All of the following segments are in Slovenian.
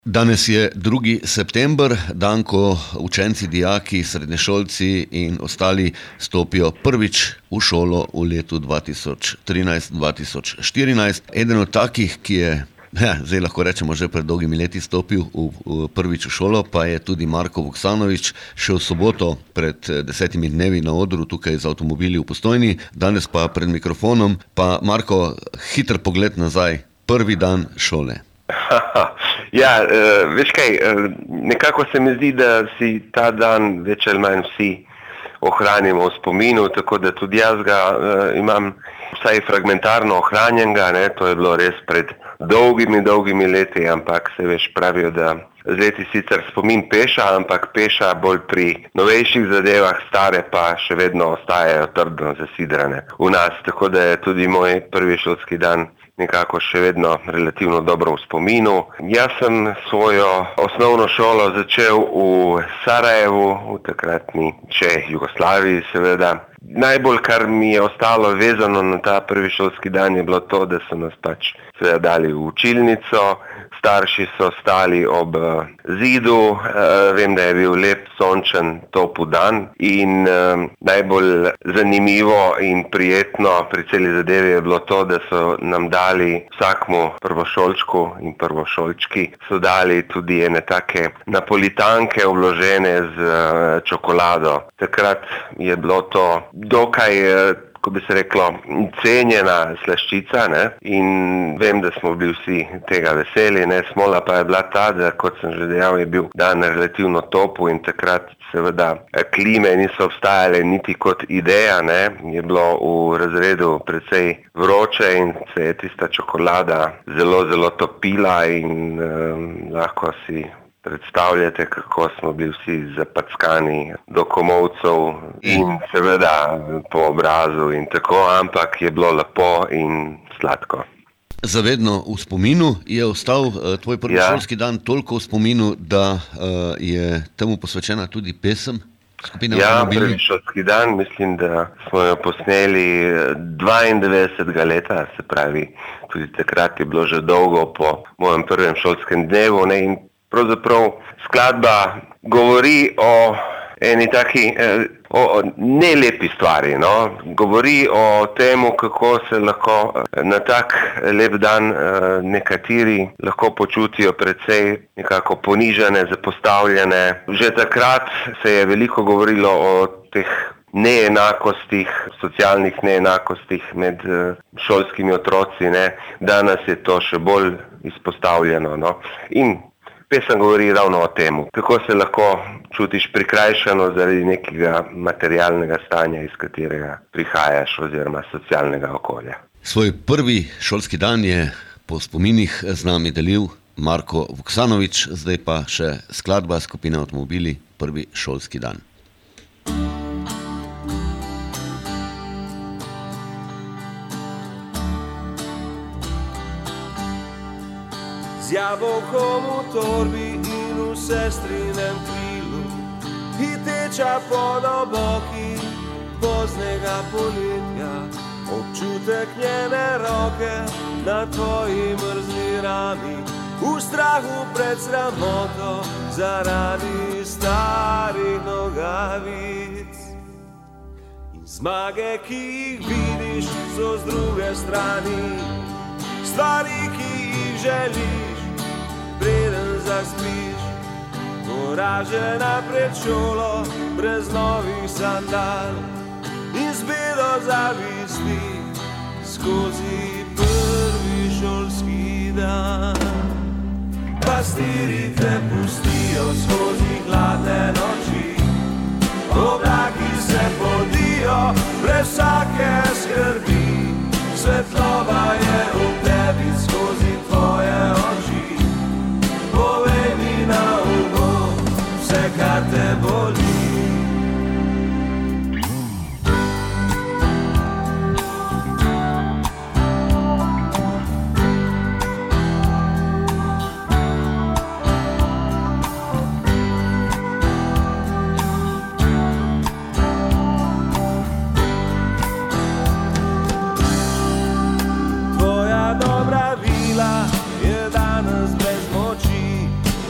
Danes je 2. september, dan, ko učenci, dijaki, srednješolci in ostali stopijo prvič v šolo v letu 2013-2014. Eden od takih, ki je, zdaj lahko rečemo, že pred dolgimi leti stopil prvič v šolo, pa je tudi Marko Vuksanovič, še v soboto pred 10 dnevi na odru tukaj z avtomobili v Postojni, danes pa pred mikrofonom. Pa Marko, hiter pogled nazaj, prvi dan šole. Ja, veš kaj, nekako se mi zdi, da si ta dan več ali manj vsi ohranimo v spominu, tako da tudi jaz ga imam vsaj fragmentarno ohranjenega, to je bilo res pred dolgimi leti, ampak se veš pravijo, da z leti sicer spomin peša, ampak peša bolj pri novejših zadevah, stare pa še vedno ostajajo trdno zasidrane v nas, tako da je tudi moj prvi šolski dan nekako še vedno relativno dobro v spominu. Jaz sem svojo osnovno šolo začel v Sarajevu, v takratni še Jugoslaviji seveda. Najbolj, kar mi je ostalo vezano na ta prvi šolski dan, je bilo to, da so nas pač seveda dali v učilnico, starši so stali ob zidu, vem, da je bil lep, sončen, topel dan in najbolj zanimivo in prijetno pri celi zadevi je bilo to, da so nam dali vsakmu prvošolčku in prvošolčki so dali tudi ene take napolitanke obložene z čokolado. Takrat je bilo to dokaj, ko bi se reklo, cenjena slaščica, in vem, da smo bili vsi tega veseli, Smola pa je bila ta, da kot sem že dejal, je bil dan relativno topel in takrat seveda klime niso obstajale niti kot ideja, je bilo v razredu precej vroče in se je tista čokolada zelo topila in lahko si predstavljate, kako smo bili vsi zapackani do komolcev in seveda po obrazu in tako, ampak je bilo lepo in sladko. Zavedno v spominu je ostal tvoj prvi šolski dan toliko v spominu, da je temu posvečena tudi pesem skupine Avtomobili. Prvi šolski dan, mislim, da smo jo posneli 92. leta, se pravi, tudi takrat je bilo že dolgo po mojem prvem šolskem dnevu, in pravzaprav skladba govori o eni taki o nelepi stvari, Govori o temu, kako se lahko na tak lep dan nekateri lahko počutijo precej nekako ponižane, zapostavljene. Že takrat se je veliko govorilo o teh neenakostih, socialnih neenakostih med šolskimi otroci, Danes je to še bolj izpostavljeno, In pesem govori ravno o temu, kako se lahko čutiš prikrajšano zaradi nekega materialnega stanja, iz katerega prihajaš, oziroma socialnega okolja. Svoj prvi šolski dan je po spominih z nami delil Marko Vuksanovič, zdaj pa še skladba skupine Avtomobili, prvi šolski dan. Z jabolkom v torbi in v sestrinem krilu, hiteča po doboki poznega poletja, občutek njene roke na tvoji mrzli rami, v strahu pred sramoto zaradi starih nogavic. In zmage, ki jih vidiš, so z druge strani, stvari, ki jih želiš, preden zaspiš, poražena pred šolo, brez novih sandal in z bedo zavisti skozi prvi šolski dan. Pastiri te pustijo skozi hladne noči, oblaki se podijo brez vsake skrbi, svetloba je v tebi skozi tvoje oči. Povej mi na uho vse, kar te boli. Tvoja dobra vila je danes brez moči,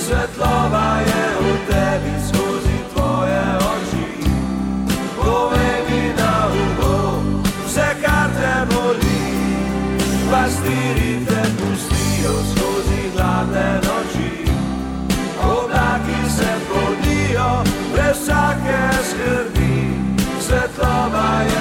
Svetloba je v tebi skozi tvoje oči. Povej mi na uho vse, kar te boli. Pastiri te pustijo skozi hladne noči. Oblaki se podijo brez vsake skrbi. Svetloba je